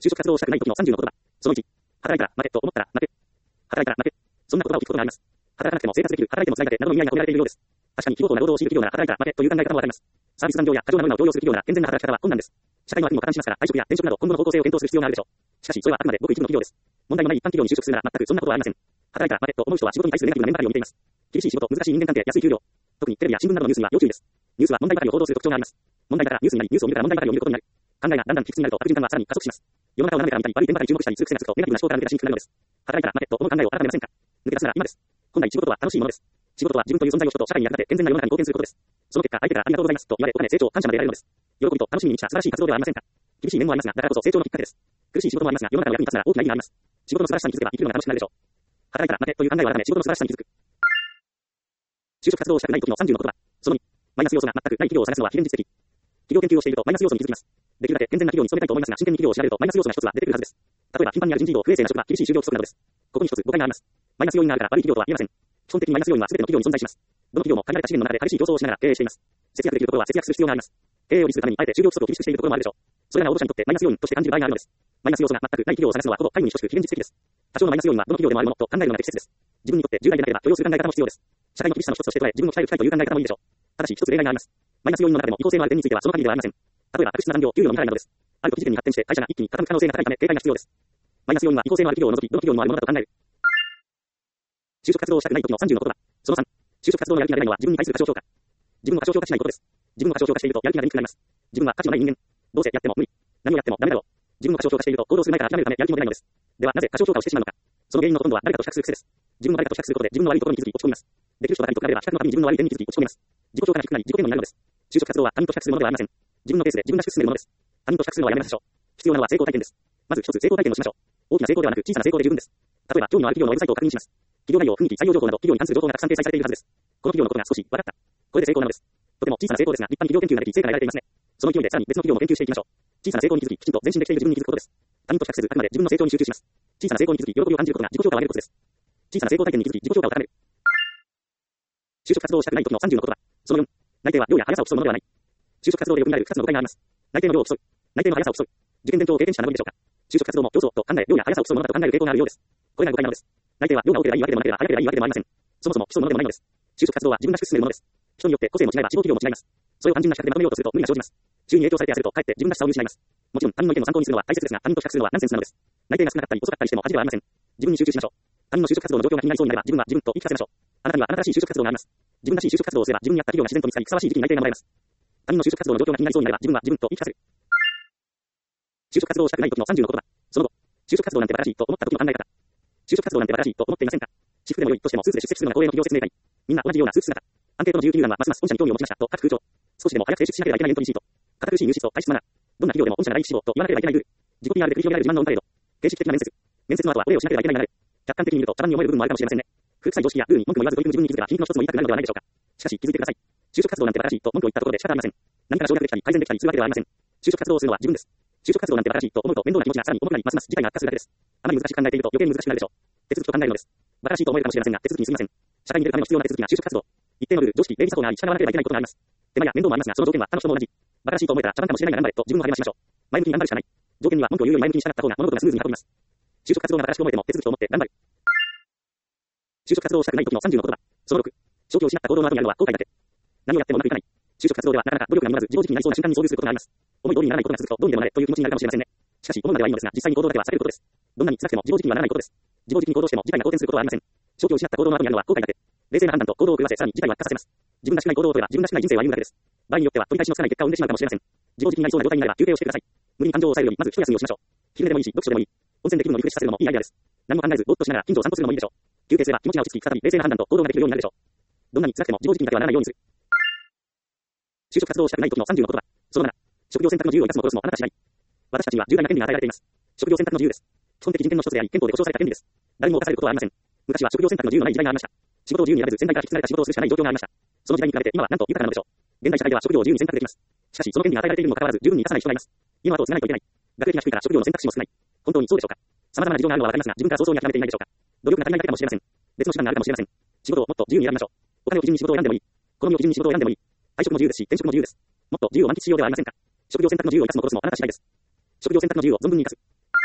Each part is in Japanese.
就職活動をしたくない時の30の言葉。その1、働いたら負けと思ったら負け。働いたら負け。そんな言葉を聞くことがあります。働かなくても生活できる、働いても辛いだけなどの意味合いが込められているようです。確かに非合法な労働を強いる企業なら働いたら負けという考え方もわかります。サービス残業や過剰な無駄を強要する企業なら健全な働き方は困難です。社会の悪にも加担しますから、退職や転職など今後の方向性を検討する必要があるでしょう。しかし、それはあくまでごく一部の企業です。問題のない一般企業に就職するなら全くそんなことはありません。働いたら負けと思う人は仕事に対するネガティブな面ばかりを見ています。厳しい仕事、難しい人間関係、安い給料。特にテレビや新聞などのニュースには要注意です。ニュースは問題ばかりを報道する特徴があります。問題だからニュースになり、ニュースを見るから問題ばかりを見ることになる。考えがだんだん卑屈になると悪循環はさらに加速します。世の中を斜めから見たり、悪い点ばかり注目したりする癖がつくとネガティブな思考から抜け出しにくくなるのです。働いたら負けと思う考えを改めませんか。抜け出すなら今です。本来仕事とは楽しいものです。仕事は自分という存在を人と社会に役立て健全な世の中に貢献することです。その結果、相手からありがとうございますと言われ、お金、成長、感謝まで得られるのです。喜びと楽しみに満ちた素晴らしい活動ではありませんか。厳しい面もありますが、だからこそ成長のきっかけです。苦しい仕事もありますが、世の中の役に立つなら大きな意味があります。仕事の素晴らしさに気づけば生きるのが楽しくなるでしょう。働いたら負けという考えを改め、仕事の素晴らしさに気づく。就職活動をしたくない時の30の言葉。その2、マイナス要素が全くない企業を探すのは非現実的。企業研究をしているとマイナス要素に気づきます。できるだけ健全な企業に勤めたいと思いますが、真剣に企業を調べるとマイナス要素が一つは出てくるはずです。例えば頻繁にある人事異動、不衛生な職場、厳しい就業規則などです。ここに一つ誤解があります。マイナス要因があるから悪い企業とは言えません。基本的にマイナス要因は全ての企業に存在します。どの企業も限られた資源の中で激しい競争をしながら経営しています。節約できるところは節約する必要があります。経営を維持するためにあえて就業規則を厳しくしているところもあるでしょう。それらの労働者にとってマイナス要因として感じる場合があるのです。マイナス要素が全くない企業を探すのはほぼ皆無に等しく非現実的です。多少のマイナス要因はどの企業でもあるものと考えるのが適切です。自分にとって従来でなければ許容する考え方も必要です。社会の厳しさの一つとして捉え、自分を鍛える機会という考え方もいいでしょう。ただし一つ例外があります。マイナス要因の中でも移行性のある点についてはその限りではありません。例えば悪質な残業、給料の未払いなどです。ある時事件に発展して会社が一気に傾く可能性が高いため警戒が必要です。マイナス要因は移行性のある企業を除きどの企業にもあるものだと考える。就職活動をしたくない時の30の言葉。その3、就職活動のやる気が出ないのは自分に対する過小評価。自分の過小評価しないことです。自分の過小評価しているとやる気が出にくくなります。自分は価値のない人間。どうせやっても無理。何をやってもダメだろう。自分の過小評価していると行動する前から諦めるためやる気も出ないのです。ではなぜ過小評価をしてしまうのか。その原因のほとんどは誰かと比較する癖です。自分の誰かと比較することで自分の悪いところに気づき落ち込みます。できる人ばかりと比べれば比較のたびに自分の悪い点に気づき落ち込みます。自己評価が低くなり自己嫌悪になるのです。就職活動は他人と比較するものではありません。自分のペースで自分らしく進めるものです。他人と比較するのはやめましょう。必要なのは成功体験です。まず一つ成功体験をしましょう。大きな成功ではなく小さな成功で十分です。例えば興味のある企業のウェブサイトを確認します。企業内容、雰囲気、採用情報など企業に関する情報がたくさん掲載されているはずです。この企業のことが少し分かった。これで成功なのです。とても小さな成功ですが立派に企業研究ができ成果が得られていますね。その勢いでさらに別の企業も研究していきましょう。小さな成功に気づききちんと前進できている自分に気づくことです。他人と比較せずあくまで自分の成長に集中します。小さな成功に気づき喜びを感じることが自己評価を上げることです。小さな成功体験に気づき自己評価を高める。就職活動をしたくない時の30の言葉。その4、内定は量や速さを競うものではない。就職活動でよく見られる2つの誤解があります。内定の量を競う。内定の速さを競う。受験勉強を経験した名残でしょうか。就職活動も競争と考え量や速さを競うものだと考える傾向があるようです。これが誤解なのです。内定は量が多ければいいわけでもなければ速ければいいわけでもありません。そもそも競うものでもないのです。就職活動は自分らしく進めるものです。人によって個性も違いは志望企業も違います。それを単純な比較でまとめようとすると無理が生じます。周囲に影響されて焦るとかえって自分らしさを見失います。もちろん他人の意見を参考にするのは大切ですが他人と比較するのはナンセンスなのです。内定が少なかったり遅かったりしても恥ではありません。自分に集中しましょう。他人の就職活動の状況が気になりそうになれば自分は自分と言い聞かせましょう。あなたにはあなたらしい就職活動があります。自分らしい就職活動をすれば自分に合った企業が自然と見つかりふさわしい時期に内定がもらえます。他人の就職活動の状況が気になりそうになれば自分は自分と言い聞かせる。就職活動をしたくない時の30の言葉。その後、就職活動なんて馬鹿らしいと思った時の考え方。就職活動なんて馬鹿らしいと思っていませんか。私服でも良いとしてもスーツで出席するのが恒例の企業説明会。みんな同じようなスーツ姿。アンケートの19番はますます御社に興味を持ちましたと各空調。少しでも早く提出しなければいけないエントリーシート。堅苦しい入室を開始するなら、どんな企業でも御社が第一志望と言わなければいけないルール。自己 PR で繰り広げられる自慢のオンパレード。形式的な面接。面接の後はこれをしなければいけない流れ。客観的に見ると茶番に思える部分もあるかもしれませんね。古臭い常識やルールに文句も言わず取り組む自分に気づけば皮肉の一つも言いたくなるのではないでしょうか。しかし気づいてください。就職活動なんて馬鹿らしいと文句を言ったところで仕方ありません。何かが省略できたり改善できたりするわけではありません。就職活動をするのは自分です。就職活動なんて馬鹿らしいと思うと面倒な気持ちがさらに重くなりますます事態が悪化するだけです。あまり難しく考えていると余計に難しくなるでしょう。手続きと考えるのです。馬鹿らしいと思えるかもしれませんが手続きにすぎません。社会に出るための必要な手続きが就職活動。一定のルール、常識、礼儀作法があり従わなければいけないことがあります。手間や面倒もありますがその条件は他の人も同じ。馬鹿らしいと思えたら茶番かもしれないが頑張れと自分を励ましましょう。前向きに頑張るしかない。条件には文句を言うより前向きに従った方が物事がスムーズに運びます。就職活動が馬鹿らしく思えても手続きと思って頑張る。就職活動をしたくない時の30の言葉。その6、正気を失った行動の後にやるのは後悔だけ。何をやってもうまくいかない。就職活動ではなかなか努力が実らず自暴自棄になりそうな瞬間に遭遇することがあります。思い通りにならないことが続くとどうにでもなれという気持ちになるかもしれませんね。しかし思うまではいいのですが実際に行動だけは避けることです。どんなに辛くても自暴自棄にはならないことです。自暴自棄に行動しても事態が好転することはありません。正気を失った行動の後にやるのは後悔だけ。冷静な判断と行動を狂わせさらに事態を悪化させます。自分らしくない行動を取れば自分らしくない人生を歩むだけです。場合によっては取り返しのつかない結果を生んでしまうかもしれません。自暴自棄になりそうな状態になれば休憩をしてください。無理に感情を抑えるよりまず一休みをしましょう。昼寝でもいいし読書でもいい。温泉で気分をリフレッシュさせるのもいいアイデアです。何も考えずぼーっとしながら近所を散歩するのもいいでしょう。休憩すれば気持ちが落ち着き再び冷静な判断と行動ができるようになるでしょう。どんなに辛くても自暴自棄にだけはならないようにする。就職活動をしたくない時の30の言葉。その7、職業選択の自由を生かすも殺すもあなた次第。私たちには重大な権利が与えられています。職業選択の自由です。基本的人権の一つであり憲法で保障された権利です。誰も犯されることはありません。昔は職業選択の自由のない時代がありました。仕事を自由に選べず先代から引き継がれた仕事をするしかない状況がありました。その時代に比べて今はなんと豊かなのでしょう。現代社会では職業を自由に選択できます。しかしその権利が与えられているにもかかわらず十分に生かさない人がいます。今は後を継がないといけない。学歴が低いから職業の選択肢も少ない。本当にそうでしょうか。様々な事情があるのはわかりますが自分から早々に諦めていないでしょうか。努力が足りないだけかもしれません。別の手段があるかもしれません。仕事をもっと自由に選びましょう。お金を基準に仕事を選んでもいい。好みを基準に仕事を選んでもいい。退職も自由ですし転職も自由です。もっと自由を満喫しようではありませんか。職業選択の自由を生かすも殺すもあなた次第です。職業選択の自由を存分に生かす。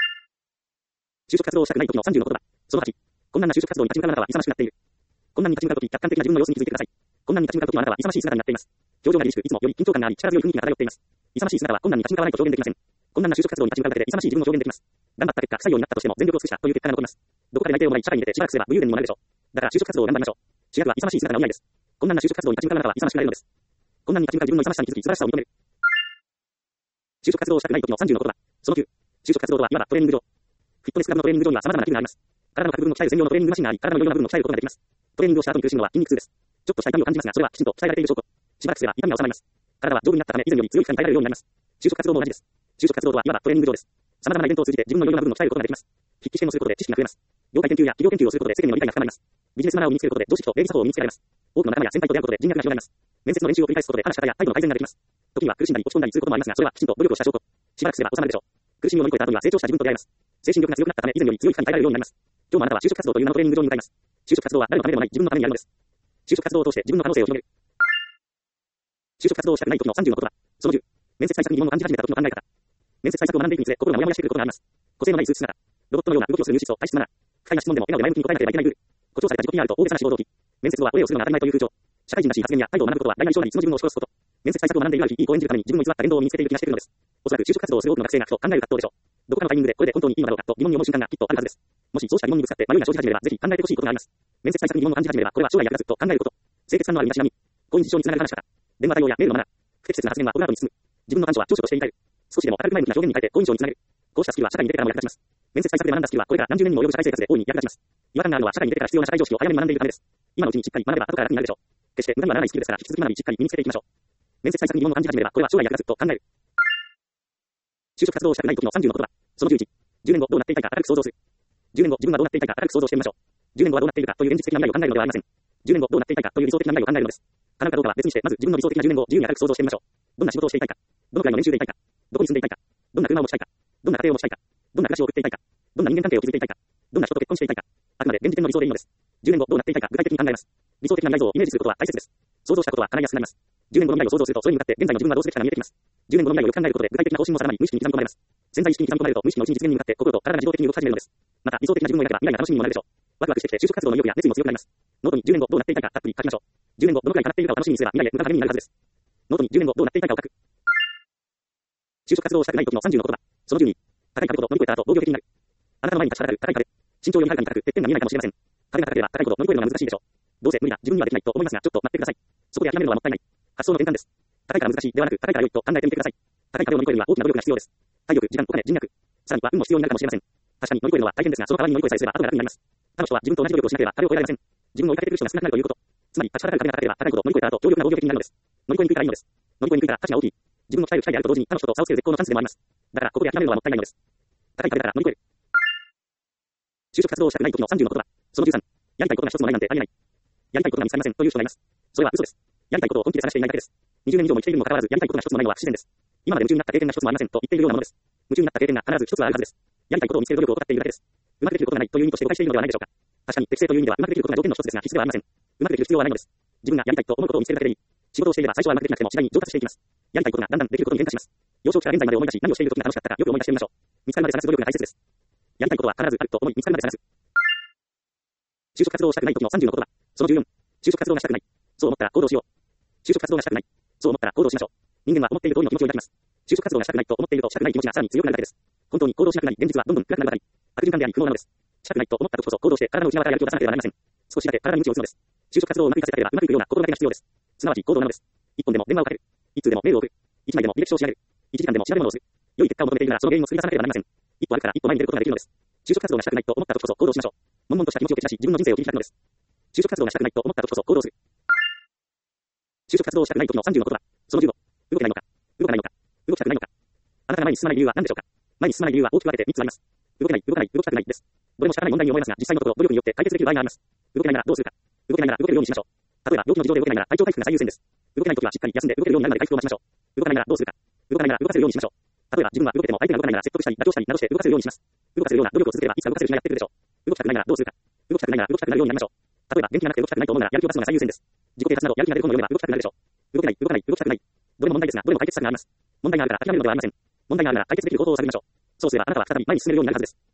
就職活動をしたくない時の30の言葉。その8。困難な就職活動に立ち向かうあなたは勇ましくなっている。困難に立ち向かう時、客観的な自分の様子に気づいてください。困難に立ち向かう時のあなたは勇ましい姿になっています。表情が凛々しく、いつもより緊張感があり、力強い雰囲気が漂っています。勇ましい姿は困難に立ち向かわないと表現できません。困難な就職活動に立ち向かうだけで勇ましい自分を表現できます。頑張った結果、不採用になったとしても全力を尽くしたという結果が残ります。どこかで内定をもらい、社会に出てしばらくすれば武勇伝にもなるでしょう。だから就職活動を頑張りましょう。主役は勇ましい姿のお似合いです。困難な就職活動に立ち向かうあなたは勇ましくなれるのです。困難に立ち向かう自分の勇ましさに気づき、素晴らしさを認める。就職活動をしたくない時の30の言葉。その9。就職活動とはいわばトレーニング場。フィットネスクラブのトレーニング場には様々な器具があります。体の各部分を鍛える専用のトレーニングマシンがあり、体のいろいろな部分を鍛えることができます。トレーニングをした後に苦しむのは筋肉痛です。ちょっとした痛みを感じますが、それはきちんと鍛えられている証拠。しばらくすれば痛みは収まります。体は丈夫になったため、以前より強い負荷に耐えられるようになります。就職活動も同じです。就職活動とはいわばトレーニング場です。様々なイベントを通じて自分のいろいろな部分を鍛えることができます。筆記試験をすることで知識が増えます。業界研究や企業研究をすることで世間の理解が深まります。ビジネスマナーを身につけることで常識と礼儀作法を身につけられます。多くの仲間や先輩と出会うことで人脈が広がります。面接の練習を繰り返すことで話し方や態度の改善ができます。時には苦しんだり落ち込んだりすることもありますが、それはきちんと努力をした証拠。しばらくすれば収まるでしょう。苦しみを乗り越えた後には成長した自分と出会います。精神力が強くなったため、以前より強い負荷に耐えられるようになります。今日もあなたは就職活動という名のトレーニング場に向かいます。就職活動は誰のためでもない自分のためにやるのです。就職活動を通して自分の可能性を広げる。就職活動をしたくない時の30の言葉。その10。面接対策に疑問を感じ始めた時の考え方。面接対策を学んでいくにつれ、心がモヤモヤしてくることがあります。個性のないスーツ姿。ロボットのような動きをする入室と体質マナー。不快な質問でも笑顔で前向きに答えなければいけないルール。誇張された自己 PR と大げさな志望動機。面接後はお礼をするのが当たり前という風潮。社会人らしい発言や態度を学ぶことは大なり小なりその自分を押し殺すこと。面接対策を学んでいるある日、いい子を演じるために自分の偽った言動を身につけている気がしてくるのです。おそらく就職活動をする多くの学生がふと考える葛藤でしょう。どこかのタイミングでこれで本当にいいのだろうかと疑問に思う瞬間がきっとあるはずです。もしそうした疑問にぶつかって迷いが生じ始めれば、ぜひ考えてほしいことがあります。面接対策に疑問を感じ始めれば、これは将来役立つと考えること。清潔感のある身だしなみ。好印象につながる話し方。電話対応やメールのマナー。不適切な発言はオブラートに包む。自分の短所は長所として言い換える。少しでも明るく前向きな表現に変えて好印象につなげる。こうしたスキルは社会に出てからも役立ちます。面接対策で学んだスキルはこれから何十年にも及ぶ社会生活で大いに役立ちます。違和感があるのは社会に出てから必要な社会常識を早めに学んでいるためです。今のうちにしっかり学べば後から楽になるでしょう。決して無駄にはならないスキルですから、引き続き学びしっかり身につけていきましょう。面接対策に疑問を感じ始めれば、これは将来役立つと考える。就職活動をしたくない時の30の言葉。その11。10年後どうなっていたいか明るく想像する。10年後自分がどうなっていたいか明るく想像してみましょう。10年後はどうなっているかという現実的な未来を考えるのではありません。10年後どうなっていたいかという理想的な未来を考えるのです。可能かどうかは別にして、まず自分の理想的な10年後を自由に明るく想像してみましょう。どんな仕事をしていたいか。どのくらいの年収でいたいか。どこに住んでいたいか。どんな車を持ちたいか。どんな家庭を持ちたいか。どんな暮らしを送っていたいか。どんな人間関係を築いていたいか。どんな人と結婚していたいか。あくまで現時点の理想でいいのです。10年後どうなっていたいか具体的に考えます。理想的な未来像をイメージすることは大切です。想像したことは叶いやすくなります。10年後の未来を想像すると、それに向かって現在の自分がどうすべきかが見えてきます。10年後の未来をよく考えることで具体的な方針も定まり、無意識に刻み込まれます。潜在意識に刻み込まれると、無意識のうちに実現に向かって心と体が自動的に動き始めるのです。また、理想的な自分を描けば未来が楽しみにもなるでしょう。ワクワクしてきて就職活動の意欲や熱意も強くなります。ノートに10年後どうなっていたいかたっぷり書きましょう。10年後どのくらい叶っているかを楽しみにすれば未来へ向かうためになるはずです。ノートに10年後どうなっていたいかを書く。就職活動をしたくない時の30の言葉。その12。高い壁を乗り越えた後、防御的になる。あなたの前に立ちはだかる高い壁。身長よりはるかに高く、てっぺんが見えないかもしれません。壁が高ければ高いほど乗り越えるのが難しいでしょう。どうせ無理だ、自分にはできないと思いますが、ちょっと待ってください。そこで諦めるのはもったいない。発想の転換です。高いから難しいではなく、高いから良いと考えてみてください。高い壁を乗り越えるには大きな努力が必要です。体力、時間、お金、人脈。さらには運も必要になるかもしれません。確かに乗り越えるのは大変ですが、その代わりに乗り越えさえすれば後が楽になります。他の人は自分と同じ努力をしなければ壁を越えられません。自分を追いかけている人が少なくなるということ。つまり、立ちはだかる壁が高ければ高いほど乗り越えた後、強力な防御的になるのです。乗り越えにくいからいいのです。乗り越えにくいから価値が大きい。自分の鍛える機会であると同時に他の人と差をつける絶好のチャンスでもあります。だからここで諦めるのはもったいないのです。高い壁から乗り越える。就職活動をしたくない時の30の言葉。その13。やりたいことが一つもないなんてありえない。やりたいことが見つかりませんという人がいます。それは嘘です。やりたいことを本気で探していないだけです。20年以上も生きているにもかかわらず、やりたいことが一つもないのは不自然です。今まで夢中になった経験が一つもありませんと言っているようなものです。夢中になった経験が必ず一つはあるはずです。やりたいことを見つける努力を怠っているだけです。うまくできることがないという意味として誤解しているのではないでしょうか。確かに適正という意味ではうまくできることが条件の一つですが必須ではありません。うまくできる必要はないのです。自分がやりたいと思うことを見つけるだけでいい。仕事をしていれば最初はうまくできなくても次第に上達していきます。やりたいことがだんだんできることに変化します。幼少期から現在まで思い出し、何をしている時が楽しかったかよく思い出してみましょう。見つかるまで探す努力が大切です。やりたいことは必ずあると思い、見つかるまで探す。就職活動をしたくない時の30の言葉。その14。就職活動がしたくない。そう思ったら行動しよう。就職活動がしたくない。そう思ったら行動しましょう。人間は思っている通りの気持ちを抱きます。就職活動がしたくないと思っているとしたくない気持ちがさらに強くなるだけです。本当に行動しなくなり、現実はどんどん暗くなるばかり。悪循環であり不能なのです。したくないと思った時こそ行動して体の内側からやる気を出さなければなりません。少しだけ体に鞭を打つのです。就職活動をうまくいかせたければうまくいくような心がけが必要です。すなわち行動なのです。一本でも電話をかける。一通でもメールを送る。一枚でも履歴書を調べる。一時間でも調べ物をする。良い結果を求めているならその原因を作り出さなければなりません。一歩歩くから一歩前に出ることができるのです。就職活動がしたくないと思った時こそ行動しましょう。悶々とした気持ちを消し出し自分の人生を切り開くのです。就職活動がしたくないと思った時こそ行動する。就職活動をしたくない時の30の言葉。その15。動けないのか。動かないのか。動きたくないのか。あなたが前に進まない理由は何でしょうか。前に進まない理由は大きく分けて3つあります。動けない、動かない、動きたくないです。どれも仕方ない問題に思いますが、実際のところ努力によって解決できる場合があります。動けないならどうするか。動けないなら動けるようにしましょう。例えば病気の事情で動けないなら体調回復が最優先です。動けないときはしっかり休んで動けるようになるまで回復を待ちましょう。動かないならどうするか。動かないなら動かせるようにしましょう。例えば自分は動けても相手が動かないなら説得したり妥協したりなどして動かせるようにします。動かせるような努力を続ければいつか動かせる日がやってくるでしょう。動きたくないならどうするか。動きたくないなら動きたくなるようになりましょう。例えば元気がなくて動きたくないと思うならやる気を出すのが最優先です。自己啓発などやる気が出る本を読めば動きたくなるでしょう。動けない、動かない、動きたくない。どれも問題ですが、どれも解決策があります。問題があるから諦めるのではありません。問題があるなら解決できる方法を探りましょう。そうすればあなたは再び前に進めるようになるはずです。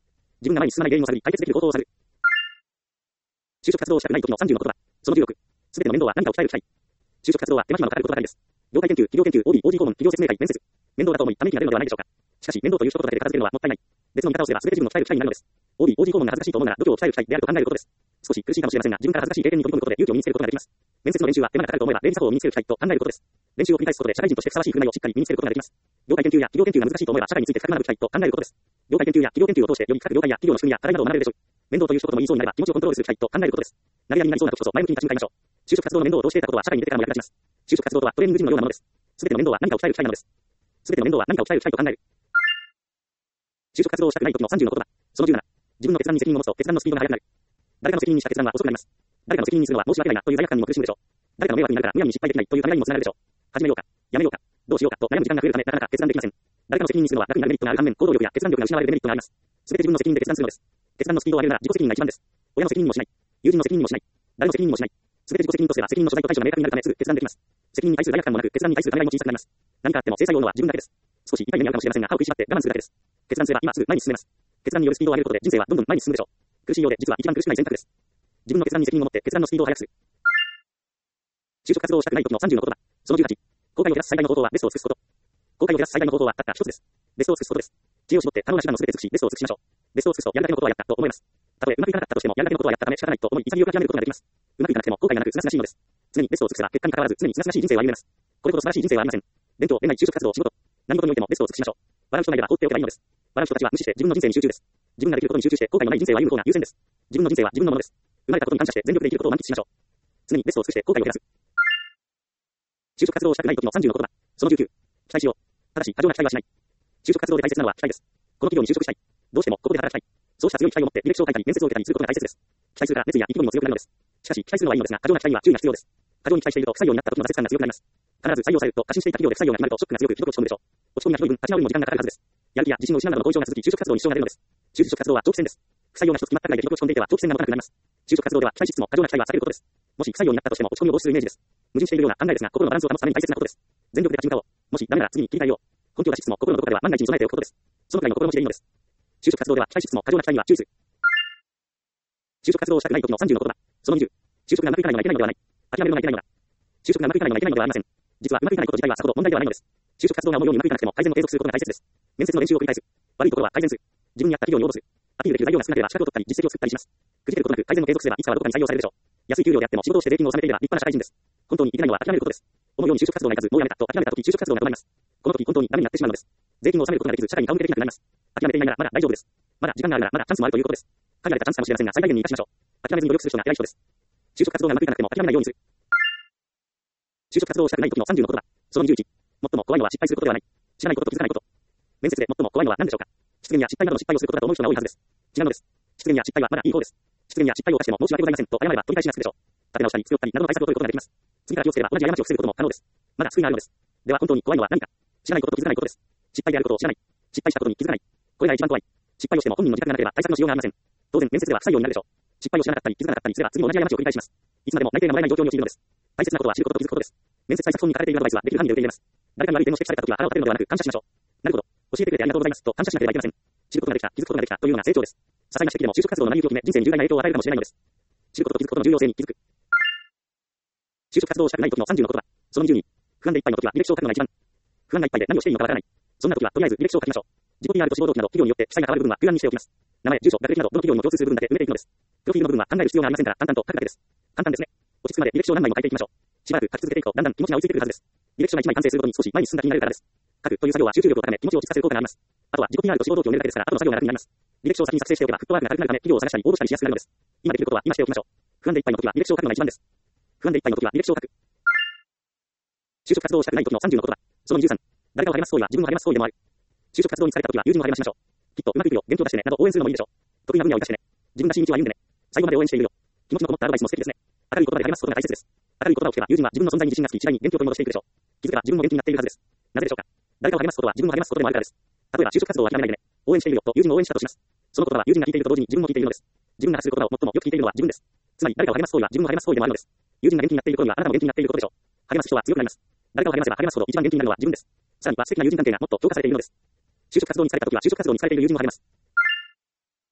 自分が前に進まない原因を探り、解決できる方法を探る。就職活動をしたくない時の30の言葉。その16。すべての面倒は何かを鍛える機会。就職活動は手間暇のかかることばかりです。業界研究、企業研究、OB、OG 訪問、企業説明会、面接。面倒だと思い、ため息が出るのではないでしょうか。しかし、面倒という一言だけで片付けるのはもったいない。別の見方をすれば、すべて自分の鍛える機会になるのです。OB、OG 訪問が恥ずかしいと思うなら、度胸を鍛える機会であると考えることです。少し苦しいかもしれませんが、自分から恥ずかしい経験に取り組むことで勇気を身につけることができます。面接の練習は手間がかかると思えば、礼儀作法を身につける機会と考えることです。練習を繰り返すことで社会人としてふさわしい振る舞いをしっかり身につけることができます。業界研究や企業研究が難しいと思えば、社会について深く学ぶ機会と考えることです。業界研究や企業研究を通して、より各業界や企業の仕組みや課題などを学べるでしょう。面倒という一言も言いそうになれば、気持ちをコントロールする機会と考えることです。投げやりになりそうな時こそ前向きに立ち向かいましょう。就職活動の面倒を通して得たことは社会に出てからも役立ちます。就職活動とはトレーニングジムのようなものです。すべての面倒は何かを鍛える機会なのです。すべての面倒は何かを鍛える機会と考える。就職活動をしたくない時の30の言葉。その17。自分の決断に責任を持つと決断のスピードが速くなる。誰かの責任にした決断は遅くなります。誰かの責任にするのは申し訳ないなという罪悪感にも苦しむでしょう。誰かの迷惑になるからむやみに失敗できないというためらいにもつながるでしょう。始めようか、やめようか、どうしようかと悩む時間が増えるためなかなか決断できません。誰かの責任にするのは楽になるメリットがある反面、行動力や決断力が失われるデメリットがあります。すべて自分の責任で決断するのです。決断のスピードを上げるなら自己責任が一番です。親の責任にもしない。友人の責任にもしない。誰の責任にもしない。すべて自己責任とすれば責任の所在と対処が明確になるためすぐ決断できます。責任に対する罪悪感もなく、決断に対するためらいも小さくなります。何かあっても制裁を負うのは自分だけです。少し痛い目に遭うかもしれませんが、歯を食いしばって我慢するだけです。決断すれば今すぐ前に進めます。決断によるスピードを上げることで人生はどんどん前に進むでしょう。苦しいようで実は一番苦しくない選択です。自分の決断に責任を持って決断のスピードを速くする。就職活動をしたくない時の30の言葉。その18。後悔を減らす最大の方法はベストを尽くすこと。後悔を減らす最大の方法はたった一つです。ベストを尽くすことです。知恵を絞って可能な手段を全て尽くし、ベストを尽くしましょう。ベストを尽くすとやるだけのことはやったと思います。たとえうまくいかなかったとしてもやるだけのことはやったため仕方ないと思い潔く諦めることができます。うまくいかなくても後悔がなく清々しいのです。常にベストを尽くせば結果に関わらず常に清々しい人生を歩めます。これほど素晴らしい人生はありません。勉強、恋愛、就職活動、仕事。何事においてもベストを尽くしましょう。笑う人がいれば放っておけばいいのです。笑う人たちは無視して自分の人生に集中です。自分ができることに集中して後悔のない人生を歩む方が優先です。自分の人生は自分のものです。生まれたことに感謝して全力で生きることを満喫しましょう。常にベストを尽くして後悔を減らす。就職活動をしたくない時の30の言葉。その19。期待しよう。ただし過剰な期待はしない。就職活動で大切なのは期待です。この企業に就職したい。どうしてもここで働きたい。そうした強い期待を持って履歴書を書いたり面接を受けたりすることが大切です。期待するから熱意や意気込みも強くなるのです。しかし期待するのはいいのですが、過剰な期待には注意が必要です。過剰に期待していると不採用になった時の挫折感が強くなります。必ず採用されると過信していた企業で不採用が決まるとショックが強くひどく落ち込むでしょう。落ち込みがひどい分立ち直るにも時間がかかるはずです。やる気や自信を失うなどの後遺症が続き就職活動に支障が出るのです。就職活動は長期戦です。不採用が一つ決まったくらいでひどく落ち込んでいては長期戦が持たなくなります。就職活動では期待しつつも過剰な期待は避けることです。もし不採用になったとしても落ち込みを防止するイメージです。矛盾しているような考えですが、心のバランスを保つために大切なことです。全力で立ち向かおう。もしダメなら次に切り替えよう。根拠を出しつつも心のどこかでは万が一に備えておくことです。そのくらいの心持ちでいいのです。就職活動では期待しつつも過剰な期待には注意する。就職活動をしたくない時の30の言葉。その20。就職がうまくいかないのがいけないのではない。諦めるのがいけないのだ。就職がうまくいかないのがいけないのではありません。実はうまくいかないこと自体はさほど問題ではないのです。就職活動が思うようにうまくいかなくても改善を継続することが大切です。面接の練習を繰り返す。悪いところは改善する。自分に合った企業に応募する。アピールできる材料が少なければ資格を取ったり実績を作ったりします。くじけることなく改善を継続すればいつかはどこかに採用されるでしょう。安い給料であっても仕事をして税金を納めていれば立派な社会人です。本当にいけないのは諦めることです。思うように就職活動がいかずもうやめたと諦めた時就職活動が止まります。この時本当にダメになってしまうのです。税金を納めることができず社会に顔向けできなくなります。諦めていないならまだ大丈夫です。まだ時間があるならまだチャンスもあるということです。限られたチャンスかもしれませんが最大限に生かしましょう。諦めずに努力する人が偉い人です。就職活動がうまくいかなくても諦めないようにする。就職活動をしたくない時の30の言葉。その21。最も怖いのは失敗することではない。知らないことと気づかないこと。面接で最も怖いのは何でしょうか。失言や失敗などの失敗をすることだと思う人が多いはずです。違うのです。失言や失敗はまだいい方です。失言や失敗を犯しても申し訳ございませんと謝れば取り返しがつくでしょう。立て直したり強ったりなどの対策を取ることができます。次から気をつければ同じ過ちを防ぐことも可能です。まだ救いがあるのです。では本当に怖いのは何か。知らないことと気づかないことです。失敗であることを知らない。失敗したことに気づかない。これが一番怖い。失敗をしても本人の自覚がなければ対策のしようがありません。当然面接では不採用になるでしょう。失敗を知らなかったり気づかなかったりすれば次も同じ過ちを繰り返します。いつまでも内定がもらえない状況に陥るのです。大切なことは知ることと気づくことです。面接対策本に書かれているアドバイスはできる範囲で受け入れます。誰かに悪い点を指摘された時は腹を立てるのではなく感謝しましょう。なるほど。教えてくれてありがとうございますと感謝しなければいけません。知ることができた、気づくことができたというような成長です。些細な指摘でも就職活動の成り行きを決め人生に重大な影響を与えるかもしれないのです。知ることと気づくことの重要性に気づく。就職活動をしたくない時の30の言葉。その22。不安でいっぱいの時は履歴書を書くのが一番。不安がいっぱいで何をしていいのかわからない。そんな時はとりあえず履歴書を書きましょう。自己 PR と志望動機など企業によって記載が変わる部分は空欄にしておきます。名前、住所、学歴などどの企業にも共通する部分だけ埋めていくのです。プロフィールの部分は考える必要がありませんから淡々と書くだけです。簡単ですね。落ち着くまで履歴書を何枚も書いていきましょう。しばらく書き続けていくとだんだん気持ちが追いついてくるはずです。履歴書が1枚完成するごとに少し前に進んだ気になるからです。書くという作業は集中力を高め気持ちを落ち着かせる効果があります。あとは自己 PR と志望動機を埋めるだけですから後の作業が楽になります。履歴書を先に作成しておけばフットワークが軽くなるため企業を探したり応募したりしやすくなるのです。今できることは今しておきましょう。不安でいっぱいの時は履歴書を書くのが一番です。不安でいっぱいの時は履歴書を書く。就職活動をしたくない時の30の言葉。その23。誰かを励ます行為は自分を励ます行為でもある。就職活動に疲れた時は友人を励ましましょう。きっとうまくいくよ、元気を出してね、など応援するのもいいでしょう。得意な分野を生かしてね。自分らしい道を歩んでね。最後まで応援しているよ。気持ちのこもったアドバイスも素敵ですね。明るい言葉で励ますことが大切です。明るい言葉を聞けば友人は自分の存在に自信がつき次第に元気を取り戻していくでしょう。気づけば自分も元気になっているはずです。なぜでしょうか。誰かを励ますことは自分を励ますことでもあるからです。例えば就職活動を諦めないでね。応援しているよと友人を応援したとします。その言葉は友人が聞いていると同時に自分も聞いているのです。自分が発する言葉を最もよく聞いているのは自分です。つまり誰かを励ます行為は自分を励ます行為でもあるのです。友人が元気になっている頃にはあなたも元気になっていることでしょう。励ます人は強くなります。誰かを励ませば励ますほど一番元気になるのは自分です。さらには素敵な友人関係がもっと強化されているのです。就職活動に疲れた時は就職活動に疲れている友人を励ます。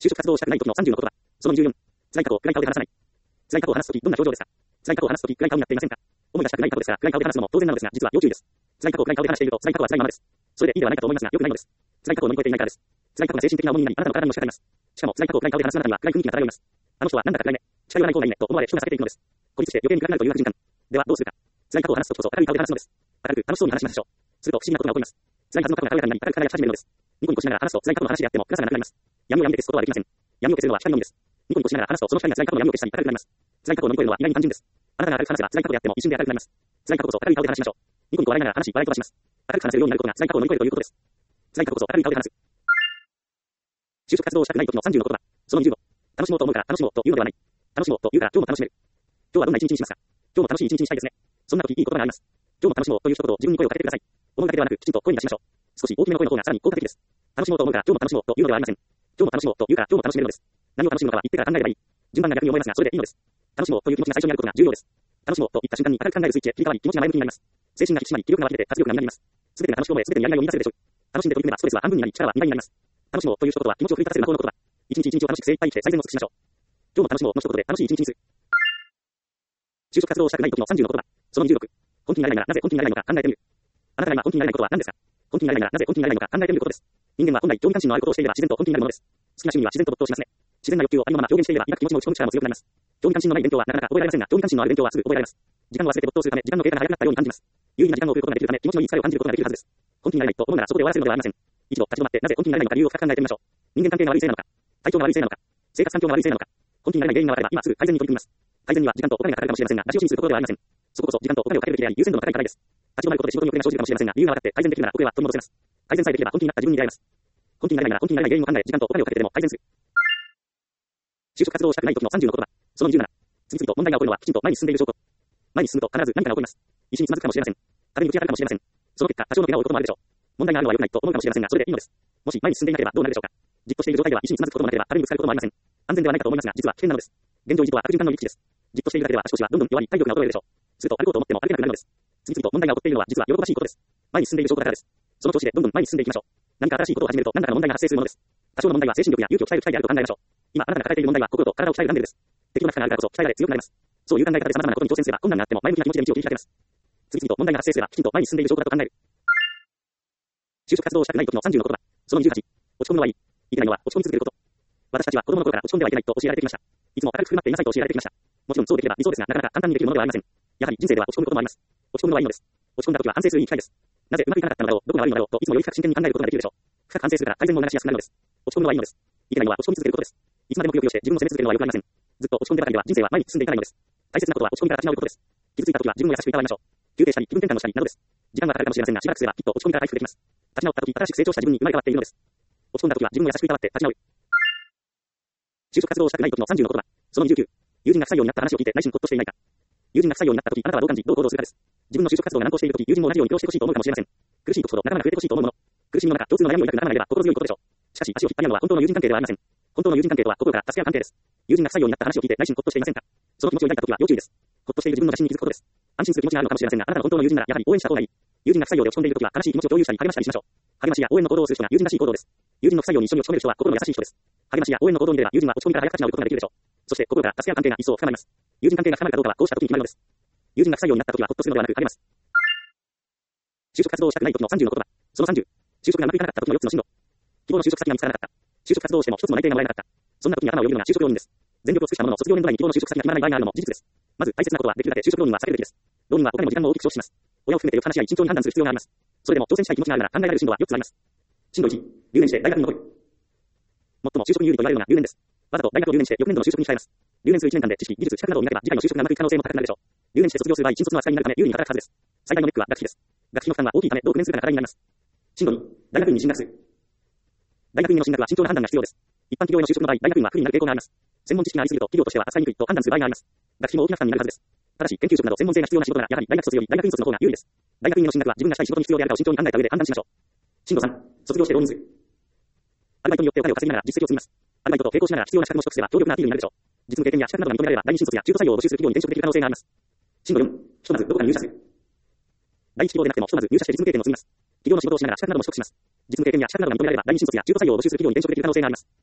就職活動をしたくない時の30の言葉。その24。辛い過去を暗い顔で話さない。辛い過去を話すとき、どんな表情ですか？辛い過去を話すとき、暗い顔になっていませんか？思い出したくない過去ですから、暗い顔で話すのも当然なのですが、実は要注意です。辛い過去を暗い顔で話していると、辛い過去は辛いままです。それでいいではないかと思いますが、良くないのです。辛い過去を乗り越えていないからです。辛い過去が精神的な重荷になり、あなたの体にのしかかります。しかも、辛い過去を暗い顔で話すあなたには暗い雰囲気が漂います。あの人はなんだか暗いね。近寄らない方がいいね、と思われ人が避けていくのです。孤立して余計に暗くなるという悪循環。では、どうするか。辛い過去を話すときこそ明るい顔で話すのです。明るく、楽しそうに話しましょう。すると不思議なことが起こります。辛いはずの過去が軽やかになり、明るく輝き始めるのです。ニコニコしながら話すと辛い過去の話であっても暗さがなくなります。闇を闇で消すことはできません。闇を消せるのは光のみです。ニコニコしながら話すとその光が辛い過去の闇を消したり明るくなります。辛い過去を乗り越えるのは意外に単純です。あなたが明るく話せば辛い過去であっても一瞬で明るくなります。辛い過去こそ明るい顔で話しましょう。ニコニコ笑いながら話し、笑い飛ばします。明るく話せるようになることが辛い過去を乗り越えるということです。辛い過去こそ明るい顔で話す。就職活動をしたくない時の30の言葉。その25。楽しもうと思うから楽しもうというのではない。楽しもうというから今日も楽しめる。今日はどんな一日にしますか？今日も楽しい一日にしたいですね。そんな時いい言葉があります。今日も楽しもうという一言を自分に声をかけてください。思うだけではなく、きちんと声に出しましょう。少し大きめの声の方がさらに効果的です。楽しもうと思うから今日も楽しもうというのではありません。今日も楽しもうというから今日も楽しめるのです。何を楽しむのかは言ってから考えればいい。順番が逆に思いますが、それでいいのです。楽しもうという気持ちが最初にあることが重要です。楽しもうと言った瞬間に明るく考えるスイッチへ切り替わり気持ちが前向きになります。精神が引き締まり気力が湧き出て活力がみなります。すべてが楽しく思え、すべてにやりがいを見出せるでしょう。楽しんで取り組めばストレスは半分になり力は2倍になります。楽しもうという一言は気持ちを奮い立たせる魔法の言葉。一日一日を楽しく精一杯生きて最善を尽くしましょう。今日も楽しもうの一言で楽しい一日にする。就職活動をしたくない時の30の言葉。その26。本気になれないならなぜ本気になれないのか考えてみる。あなたが今本気になれないことは何ですか？本気になれないならなぜ本気になれないのか考えてみることです。人間は本来興味関心のあることをしていれば自然と本気になるものです。好きな趣味は自然と没頭しますね。自然な欲求をありのまま表現していれば抱く気持ちの打ち込む力も強くなります。興味関心のない勉強はなかなか覚えられませんが、興味関心のある勉強はすぐ覚えられます。時間を忘れて没頭するため、時間の経過が早くなったように感じます。有意義な時間を送ることができるため、気持ちのいい疲れを感じることができるはずです。本気になれないと思うならそこで終わらせるのではありません。一度立ち止まってなぜ本気になれないのか理由を深く考えてみましょう。人間関係が悪いせいなのか、体調が悪いせいなのか、生活環境が悪いせいなのか、本気になれない原因が分かれば今すぐ改善に取り組みます。改善には時間とお金がかかるかもしれませんが、ラジオシにすることではありません。そここそ時間とお金をかけるべきであり優先度の高い課題です。立ち止まることで仕事に遅れが生じるかもしれませんが、理由が分かって改善できるなら遅れは取り戻せます。改善さえできれば本気になった自分に出会えます。本気になれないなら本気になれない原因を考え、時間とお金をかけてでも改善する。就職活動をしたくない時の30の言葉。その27。次々と問題が起こるのはきちんと前に進んでいる証拠。前に進むと必ず何かが起こります。石につまずくかもしれません。壁にぶち当たるかもしれません。その結果、多少の怪我を負うこともあるでしょう。問題があるのは良くないと思うかもしれませんが、それでいいのです。もし前に進んでいなければどうなるでしょうか。じっとしている状態では石につまずくこともなければ壁にぶつかることもありません。安全ではないかと思いますが、実は危険なのです。現状維持とは悪循環の入り口です。じっとしているだけでは足腰はどんどん弱り体力が衰えるでしょう。すると歩こうと思っても歩けなくなるのです。次々と問題が起こっているのは実は喜ばしいことです。前に進んでいる証拠だからです。その調子でどんどん前に進んでいきましょう。何か新しいことを始めると何らかの問題が発生するものです。多少の問題は精神力や勇気を鍛える機会であると考えましょう。今あなたが抱えている問題は心と体を鍛えるダンベルです。適当な負荷があるからこそ鍛えられ強くなります。そういう考え方で様々なことに挑戦すれば困難があっても前向きな気持ちで道を切り開けます。次々と問題が発生すればきちんと前に進んでいる証拠だと考える。就職活動をしたくない時の30の言葉。その28。落ち込むのはいい。いけないのは落ち込み続けること。私たちは子供の頃から落ち込んではいけないと教えられてきました。いつも明るく振る舞っていなさいと教えられてきました。もちろんそうできれば理想ですが、なかなか簡単にできるものではありません。やはり人生では落ち込むこともあります。落ち込むのはいいのです。落ち込んだ時は反省するに行きたいです。なぜうまくいかなかったのだろう、どこが悪いのだろうといつもより深く真剣に考えることができるでしょう。深く反省するから改善も流しやすくなるのです。落ち込むのはいいのです。いけないのは落ち込み続けることです。いつまでもくよくよして自分を責め続けるのは良くありません。ずっと落ち込んでばかりでは人生は前に進んでいかないのです。大切なことは落ち込みから立ち直ることです。傷ついた時は自分を優しくいたわりましょう。休憩したり気分転換をしたりなどです。時間がかかるかもしれませんが、しばらくすればきっと落ち込みから回復できます。立ち直った時、新しく成長した自分に生まれ変わっているのです。落ち込んだ時は自分を優しくいたわって立ち直る。就職活動をしたくない時の30の言葉。その29。友人が不採用になった話を聞いて内心ほっとしていないか。友人が不採用になった時、あなたはどう感じ、どう行動するかです。自分の就職活動が難航している時、友人も同じように苦労してほしいと思うかもしれません。苦しい時ほど仲間が増えてほしいと思うもの。苦しみの中、共通の悩みを抱く仲間がいれば心強いことでしょう。しかし、足を引っ張るのは本当の友人関係ではありません。本当の友人関係とは心から助け合う関係です。友人が不採用になった話を聞いて内心ほっとしていませんか。その気持ちを抱いた時は要注意です。ほっとしている自分の自信に気づくことです。安心する気持ちがあるのかもしれませんが、あなたの本当の友人ならやはり応援した方がいい。友人が不採用で落ち込んでいる時は悲しい気持ちを共有したり励ましたりしましょう。励ましや応援の行動をする人が友人らしい行動です。友人の不採用に一緒に落ち込める人は心の優しい人です。励ましや応援の行動に出れば友人は落ち込みから早く立ち直ることができるでしょう。そして心から助け合う関係が一層深まります。友人関係が深まるかどうかはこうした時に決まるのです。友人が不採用になった時はほっとするのではなく励ます。就職活動をしたくない時の30の言葉。その30。就職がうまくいかなかった時の4つの進路。希望の就職先が見つからなかった。就職活動をしても一つの内定がもらえなかった。そんな時に頭をよぎるのが就職浪人です。全力を尽くしたものの卒業年度内に希望の就職先が決まらない場合があるのも事実です。まず大切なことはできるだけ就職浪人は避けるべきです。浪人はお金も時間も大きく消費します。親を含めてよく話し合い慎重に判断する必要があります。それでも挑戦したい気持ちがあるなら考えられる進路は4つあります。進路1、留年して大学に残る。最も就職に有利と言われるのが留年です。わざと大学を留年して翌年度の就職に控えます。留年する1年間で知識、技術、資格などを磨けば次回の就職がうまくいく可能性も高くなるでしょう。留年して卒業する場合、新卒の扱いになるため有利に働くはずです。最大のネックは学費です。学費の負担は大きいためどう工面するかが課題になります。進路2、大学院に進学する。大学院の進学は慎重な判断が必要です。一般企業への就職の場合、大学院は不利になる傾向があります。専門知識がありすぎると企業としては扱いにくいと判断する場合があります。学費も大きな負担になるはずです。ただし、研究職など専門性が必要な仕事ならやはり大学卒より大学院卒の方が有利です。大学院への進学は自分がしたい仕事に必要であるかを慎重に考えた上で判断しましょう。進路3、卒業して浪人する。アルバイトによってお金を稼ぎながら実績を積みます。アルバイトと並行しながら必要な資格も取得すれば強力なアピールになるでしょう。実務経験や資格などが認められれば第二新卒や中途採用を募集する企業に転職できる可能性があります。進路4、ひとまずどこかに入社する。第一希望でなくてもひとまず入社して実務経験を積みます。企業の仕事をしながら資格なども取得します。実務経験や資格などが認められれば第二新卒や中途採用を募集する企業に転職できる可能性があります。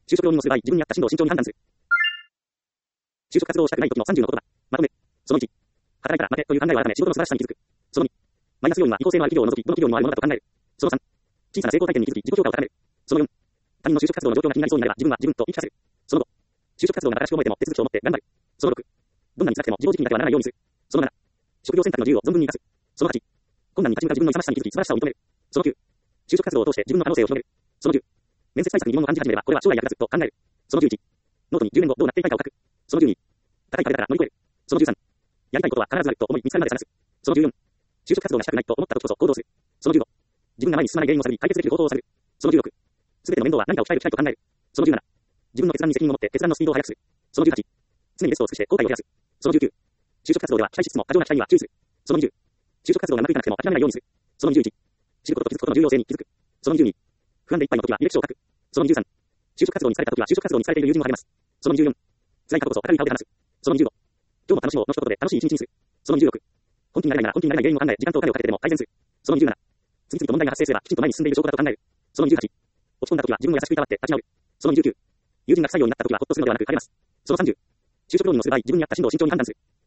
就職容認をする場合、自分に合った進路を慎重に判断する。就職活動をしたくない時の30のことだ。まとめ。その1。働いたら負けという考えは改め仕事の素晴らしさに気づく。その2。マイナス要因は違法性のある企業を除き、どの企業にもあるものだと考える。その3。小さな成功体験に気づき、自己評価を高める。その4。他人の就職活動の状況が気になりそうになれば、自分は自分と言い聞かせる。その5。就職活動が新しく思えても手続きを持って頑張る。その6。どんなに辛くても自己軸にだけはならないようにする。その7。職業選択の自由を存分に生かす。その8。困難に立ち向かう自分の勇ましさに気づき素晴らしさを認める。その9。就職活動を通して自分の可能性を広げる。その10。面接対策に疑問を感じ始めれば、これは将来役立つと考える。その11。ノートに10年後どうなっていたいかを書く。その12。高い壁だから乗り越える。その13。やりたいことは必ずあると思い見つかるまで探す。その14。就職活動がしたくないと思った時こそ行動する。その15。自分が前に進まない原因を探り解決できる方法を探る。その16。すべての面倒は何かを鍛える機会と考える。その17。自分の決断に責任を持って決断のスピードを速くする。その18。常にベストを尽くして後悔を減らす。その19。就職活動では期待しつつも過剰な期待には注意する。その20。就職活動がうまくいかなくても諦めないようにする。その21。知ることと気づくことの重要性に気づく。その22。不安でいっぱいの時は履歴書を書く。その23。就職活動に疲れた時は就職活動に疲れている友人を励ます。その24。辛い過去こそ明るい顔で話す。その25。今日も楽しもうの一言で楽しい一日にする。その26。本気になれないなら本気になれない原因を考え、時間とお金をかけてでも改善する。その27。次々と問題が発生すればきちんと前に進んでいる証拠だと考える。その28。落ち込んだ時は自分を優しくいたわって立ち直る。その29。友人が不採用になった時はほっとするのではなく励ます。その30。就職容認をする場合、自分に合った進路を慎重に判断する。